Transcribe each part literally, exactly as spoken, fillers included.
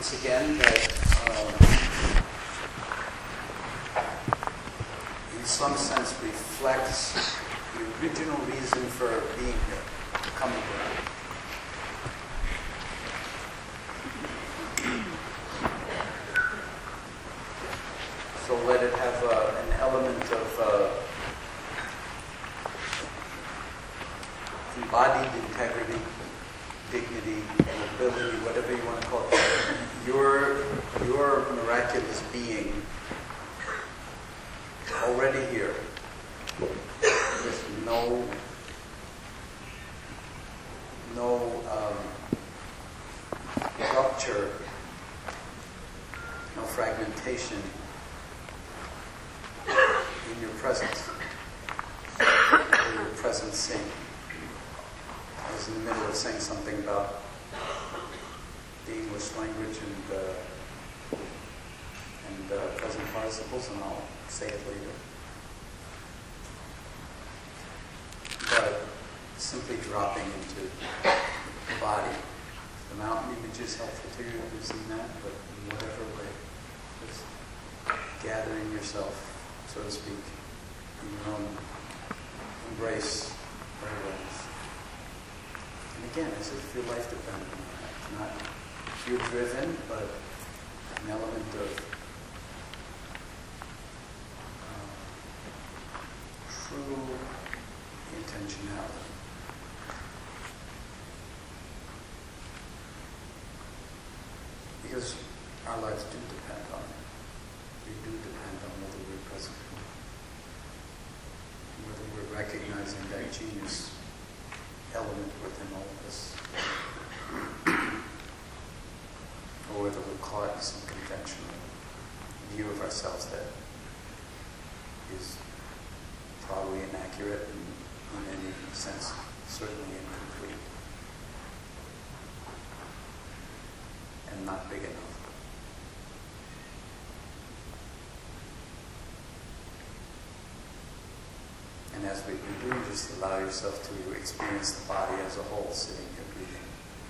once again that um, in some sense reflects the original reason for being here, coming here. So let it have uh, an element of uh, embodied integrity, dignity, nobility, whatever you want to call it. Your, your miraculous being already here with no, no um, rupture, no fragmentation in your presence, or your presence sing. I was in the middle of saying something about the English language and uh, and uh, present participles, and I'll say it later. But simply dropping into the body. The mountain image is helpful to you if you've seen that, but in whatever way, just gathering yourself, so to speak, in your own embrace of awareness. And again, as if your life depended on that. Not you're driven, but an element of uh, true intentionality. Because our lives do depend on it. They do depend on whether we're present, whether we're recognizing that genius element within all of us, or whether we're caught in some conventional view of ourselves that is probably inaccurate and in any sense certainly incomplete and not big enough. And as we do, just allow yourself to experience the body as a whole, sitting here breathing.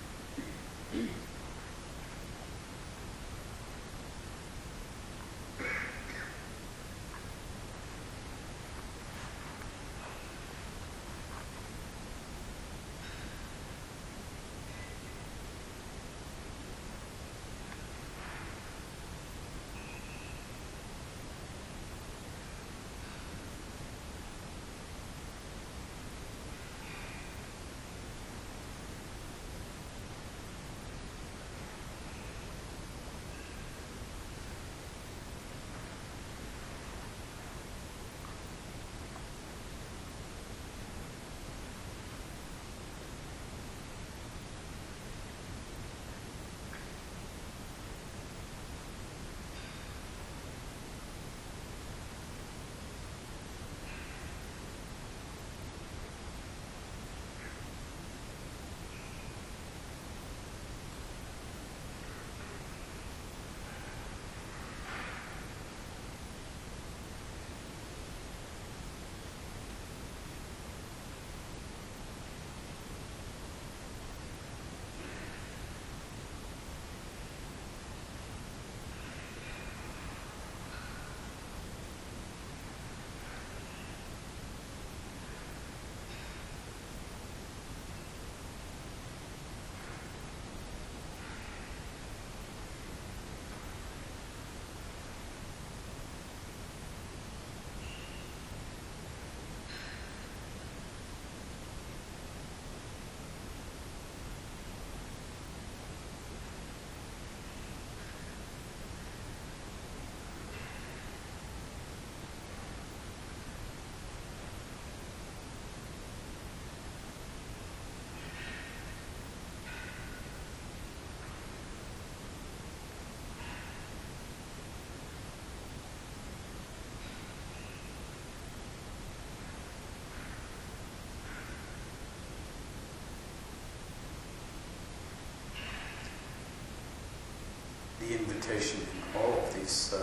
The invitation in all of these uh,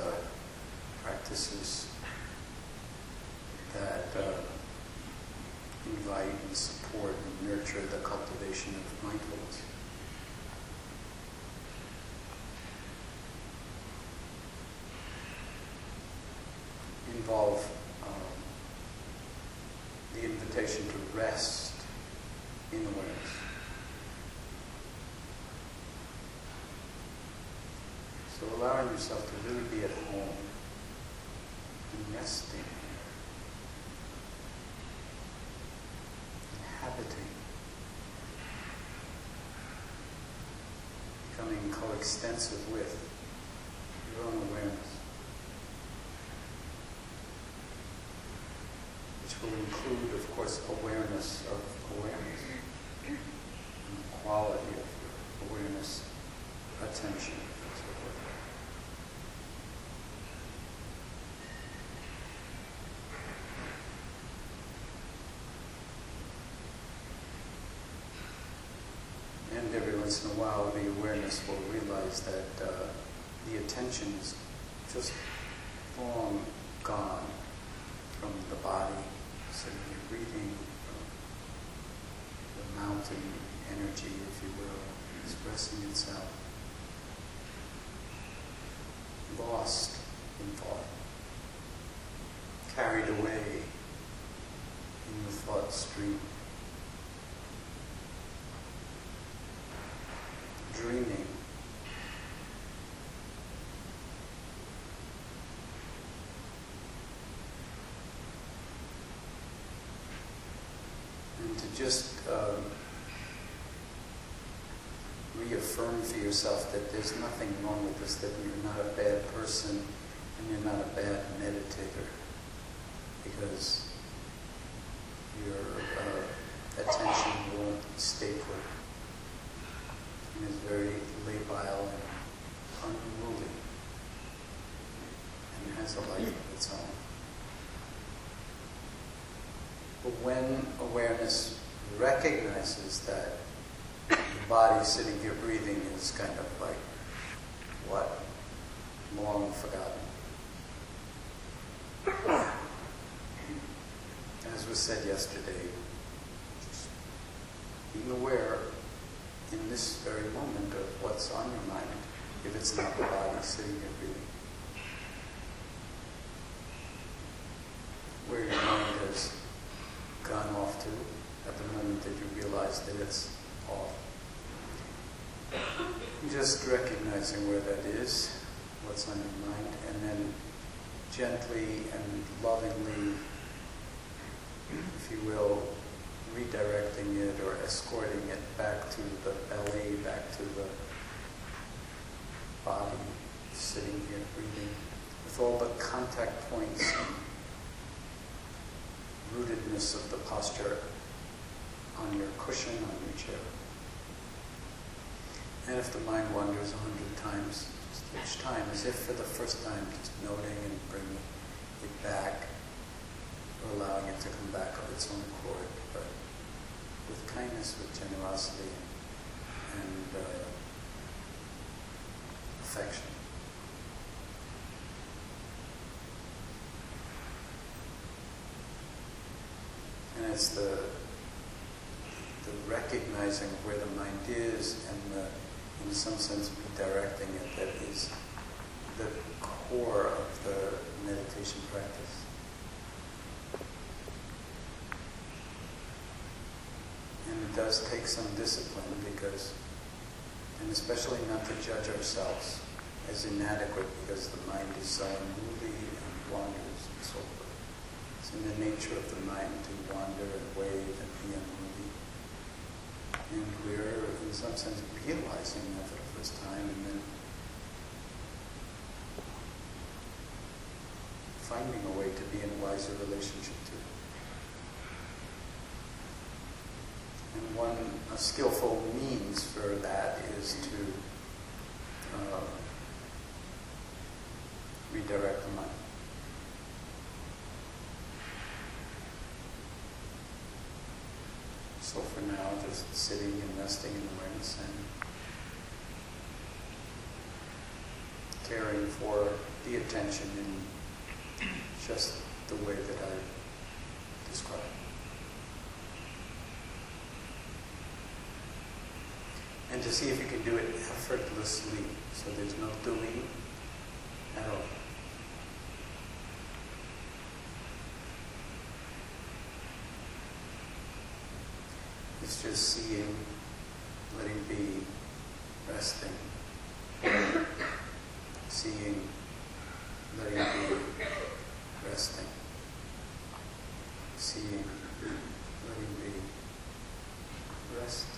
practices that uh, invite and support and nurture the cultivation of mindfulness. involve um, the invitation to rest in awareness. So allowing yourself to really be at home and resting, inhabiting, becoming coextensive with your own awareness, which will include, of course, awareness of awareness, and the quality of your awareness, attention, and so forth. And every once in a while, the awareness will realize that uh, the attention is just long gone from the body, sitting here breathing, from the mountain energy, if you will, expressing itself, lost in thought, carried away in the thought stream, dreaming. And to just um, reaffirm for yourself that there's nothing wrong with this, that you're not a bad person and you're not a bad meditator, because your uh, attention won't stay put. And is very labile and unruly, and has a life of its own. But when awareness recognizes that the body sitting here breathing is kind of like what? Long forgotten. As was said yesterday, just being aware in this very moment of what's on your mind, if it's not the body sitting here breathing. Where your mind has gone off to at the moment that you realize that it's off. Just recognizing where that is, what's on your mind, and then gently and lovingly, if you will, redirecting it or escorting it back to the belly, back to the body, sitting here breathing, with all the contact points and rootedness of the posture on your cushion, on your chair. And if the mind wanders a hundred times, just each time, as if for the first time, just noting and bringing it back, or allowing it to come back of its own accord, but with kindness, with generosity, and uh, affection. And it's the, the recognizing of where the mind is and the, in some sense, redirecting it that is the core of the meditation practice. And it does take some discipline because, and especially not to judge ourselves as inadequate because the mind is so unruly and wanders and so forth. It's in the nature of the mind to wander and wave and be unruly. And we're, in some sense, realizing that for the first time and then finding a way to be in a wiser relationship to it. And one a skillful means for that is to uh, redirect the mind. So for now, just sitting and resting in awareness and caring for the attention in just the way that I described. And to see if you can do it effortlessly, so there's no doing at all. just seeing, letting be, resting. Seeing, letting be, resting. Seeing, letting be, resting.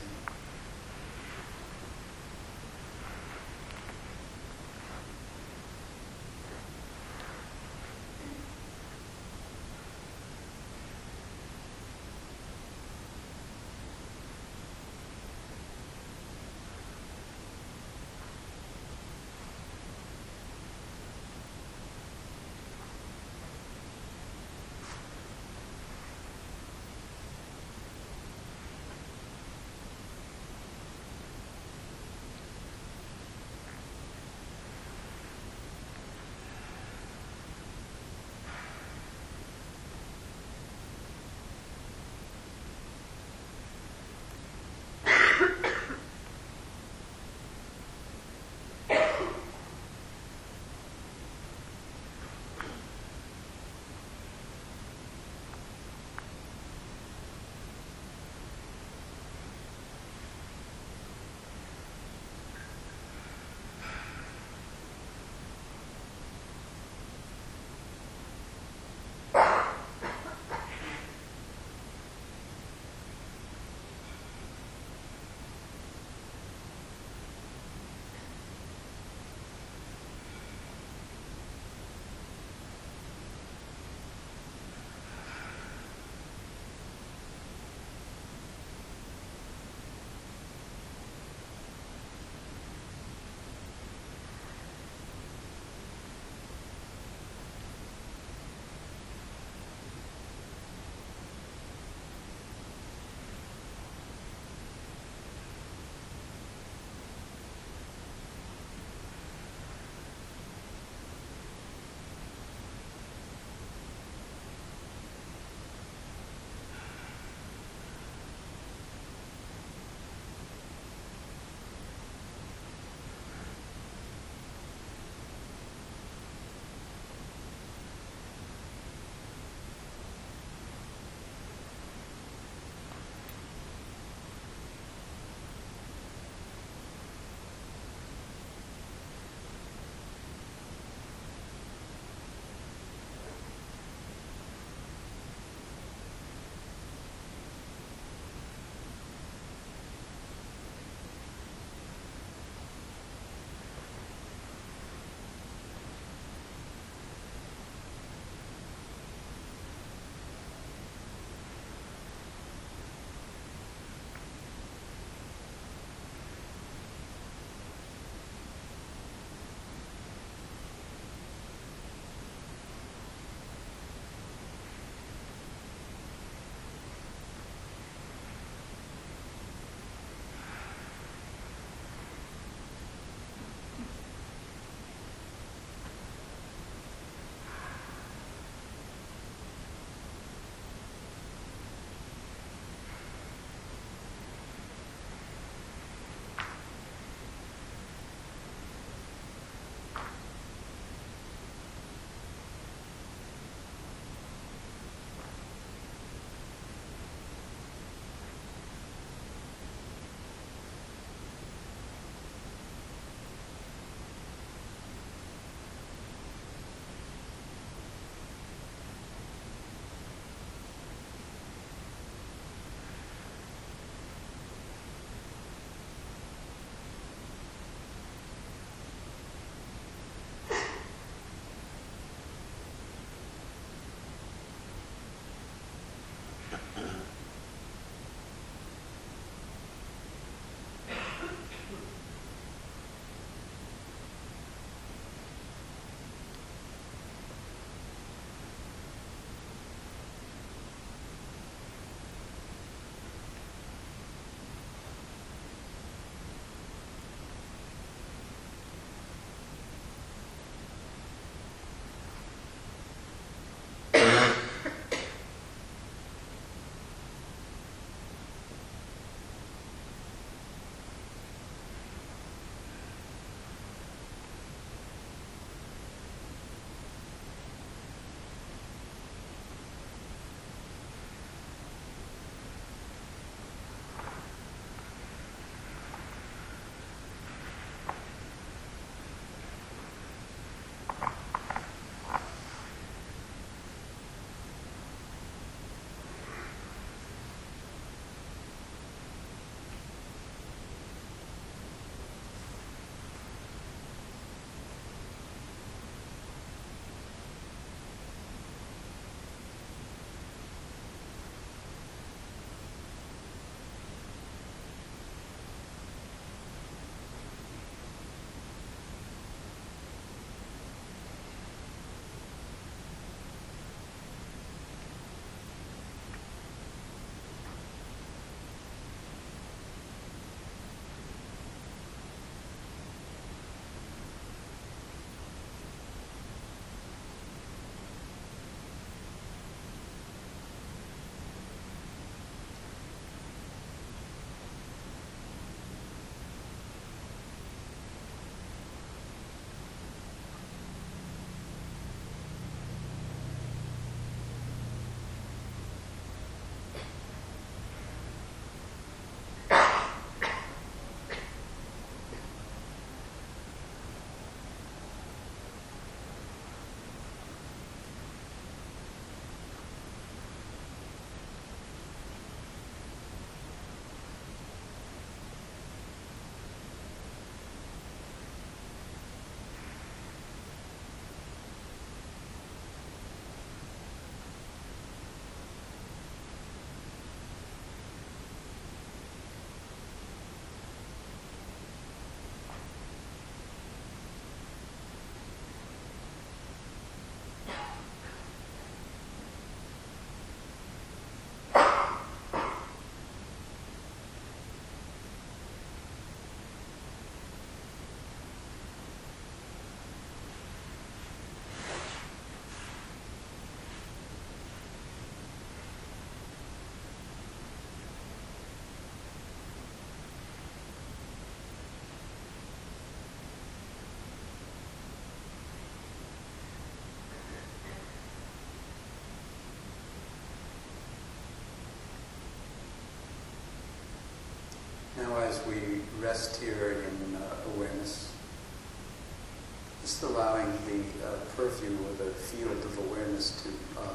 now as we rest here in uh, awareness, just allowing the uh, purview or the field of awareness to uh,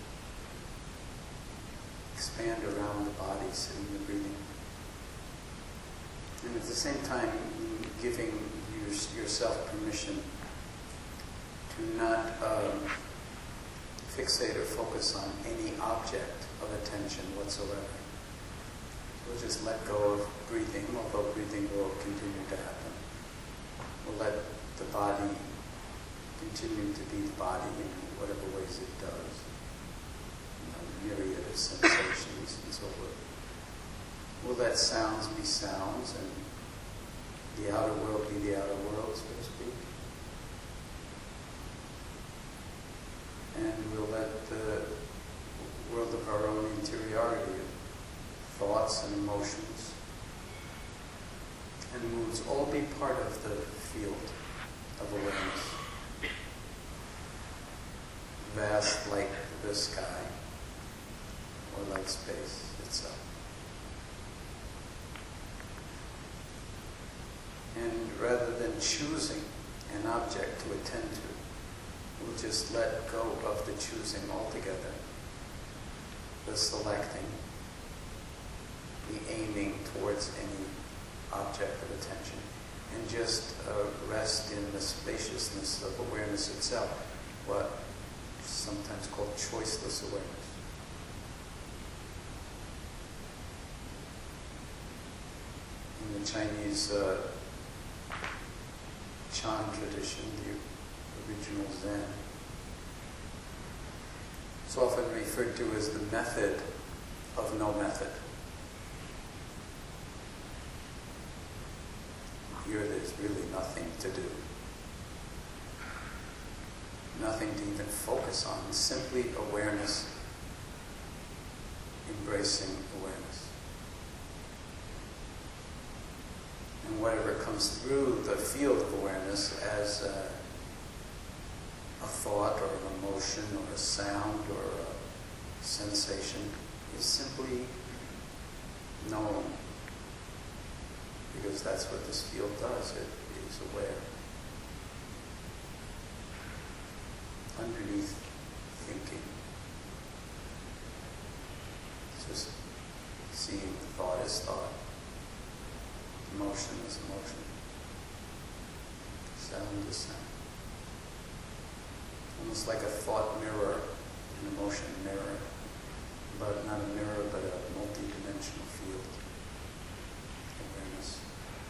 expand around the body, sitting and breathing. And at the same time, giving your, yourself permission to not um, fixate or focus on any object of attention whatsoever. We'll just let go of breathing, although breathing will continue to happen. We'll let the body continue to be the body in whatever ways it does. You know, myriad of sensations and so forth. We'll let sounds be sounds and the outer world be the outer world, so to speak. And we'll let the world of our own interiority, thoughts and emotions and moods all be part of the field of awareness. Vast like the sky or like space itself. And rather than choosing an object to attend to, we'll just let go of the choosing altogether, the selecting, the aiming towards any object of attention, and just uh, rest in the spaciousness of awareness itself, what is sometimes called choiceless awareness. In the Chinese uh, Chan tradition, the original Zen, it's often referred to as the method of no method. Here there's really nothing to do. Nothing to even focus on. Simply awareness, embracing awareness. And whatever comes through the field of awareness as a, a thought or an emotion or a sound or a sensation is simply known. Because that's what this field does. It is aware. Underneath thinking. It's just seeing thought as thought. Emotion is emotion. Sound is sound. Almost like a thought mirror, an emotion mirror. But not a mirror, but a multi-dimensional field. Awareness.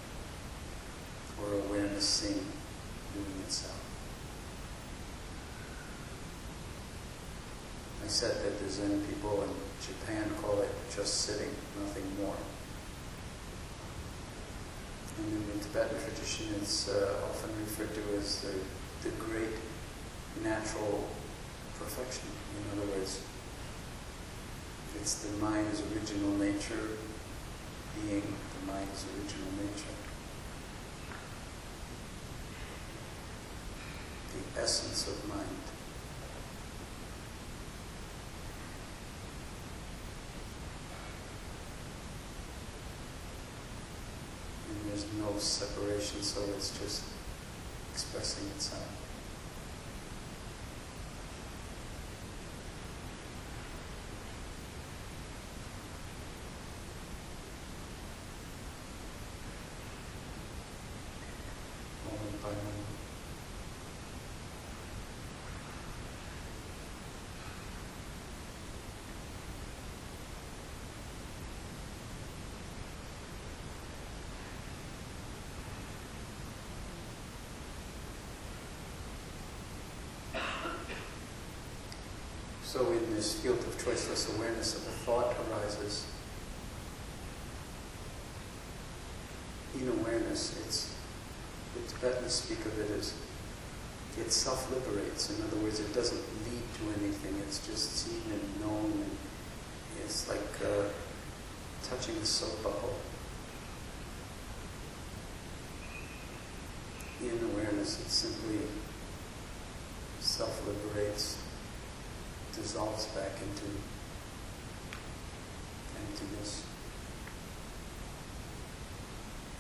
Or awareness seeing, doing itself. I said that the Zen people in Japan call it just sitting, nothing more. And in the Tibetan tradition, it's uh, often referred to as the, the great natural perfection. In other words, it's the mind's original nature, being the mind's original nature. The essence of mind. And there's no separation, so it's just expressing itself. Moment by moment. So in this field of choiceless awareness, if a thought arises, in awareness, it's, the Tibetans speak of it as, it self-liberates. In other words, it doesn't lead to anything, it's just seen and known, and it's like uh, touching a soap bubble. In awareness, it simply self-liberates, dissolves back into emptiness.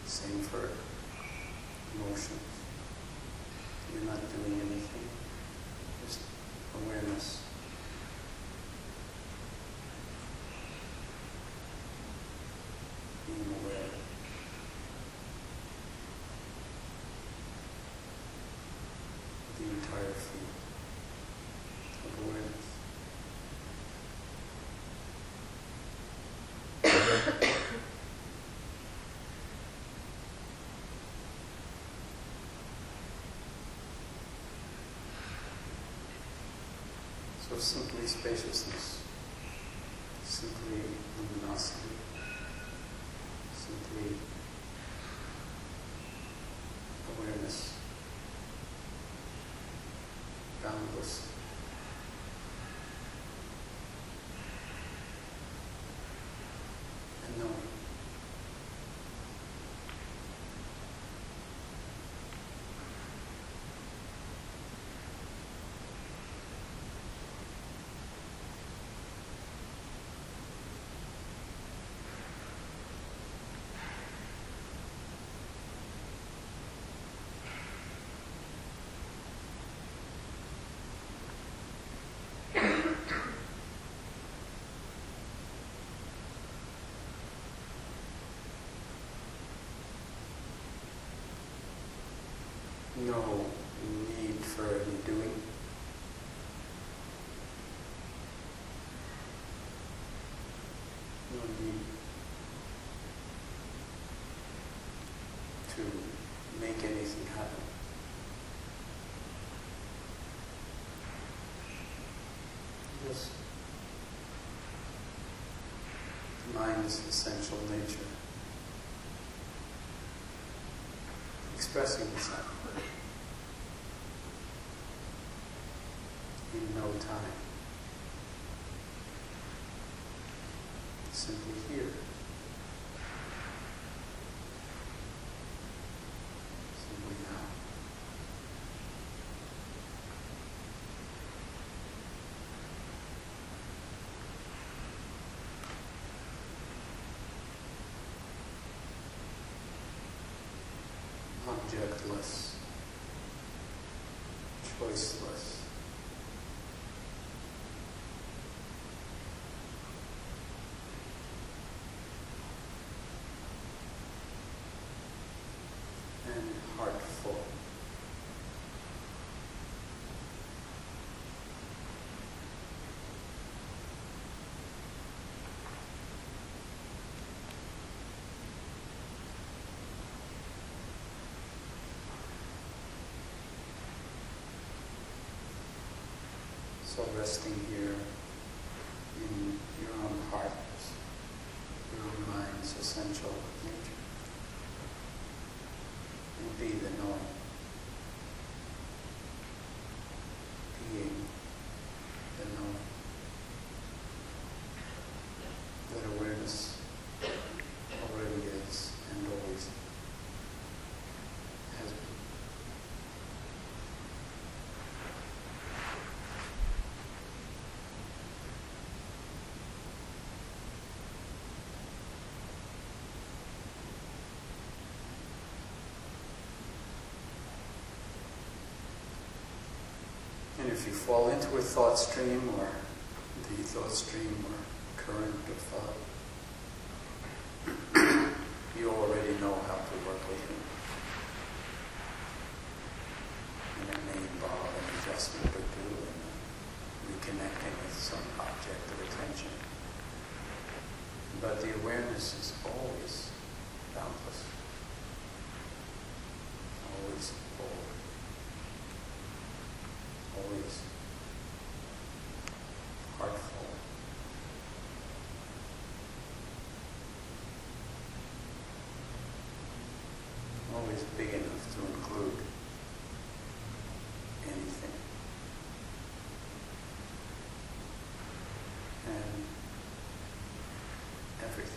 Same for emotions. You're not doing anything, just awareness. Being aware. The entire field of awareness. So simply spaciousness, simply luminosity, simply awareness, boundless. And knowing. No need for any doing. No need to make anything happen. Just the mind's essential nature expressing itself in no time. Simply here. Simply now. Objectless, choiceless, and heartful. So resting here in your own heart, your own mind's essential nature, and be the knowing, being the knowing, that awareness already is and always has been. And if you fall into a thought stream or the thought stream or current of thought, you already know how to work with it. And it may involve an adjustment or two and reconnecting with some object of attention. But the awareness is always boundless, always forward. Always heartful. Always big enough to include anything. And everything.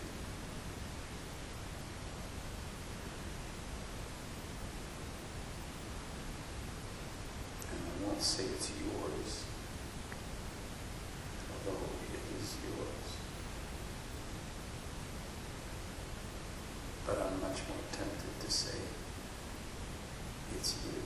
I won't say it's yours, although it is yours. but I'm much more tempted to say, it's you.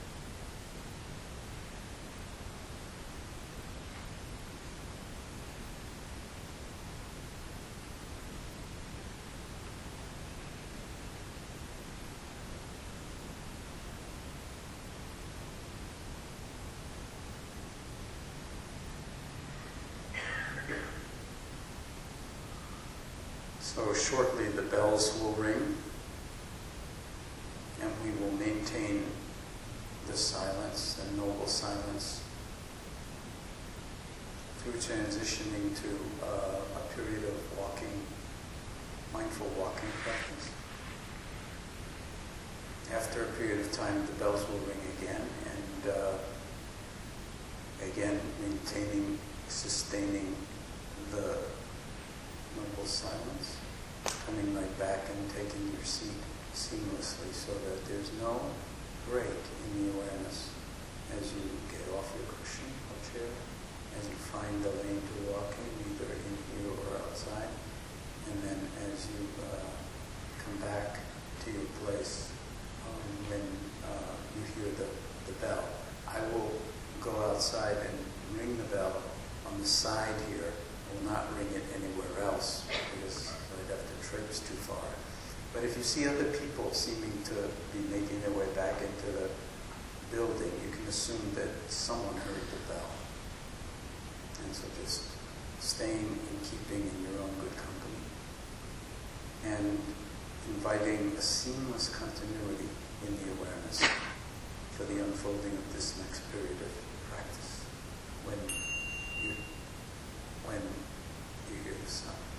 So shortly the bells will ring, and we will maintain the silence, the noble silence, through transitioning to uh, a period of walking, mindful walking practice. After a period of time, the bells will ring again, and uh, again maintaining, sustaining the noble silence, coming right back and taking your seat seamlessly so that there's no break in the awareness as you get off your cushion or chair, as you find the lane to walk in, either in here or outside, and then as you uh, come back to your place um, when uh, you hear the, the bell. I will go outside and ring the bell on the side here. I will not ring it anywhere else because I'd have to traipse too far. But if you see other people seeming to be making their way back into the building, you can assume that someone heard the bell. And so just staying and keeping in your own good company and inviting a seamless continuity in the awareness for the unfolding of this next period of practice when you, when you hear the sound.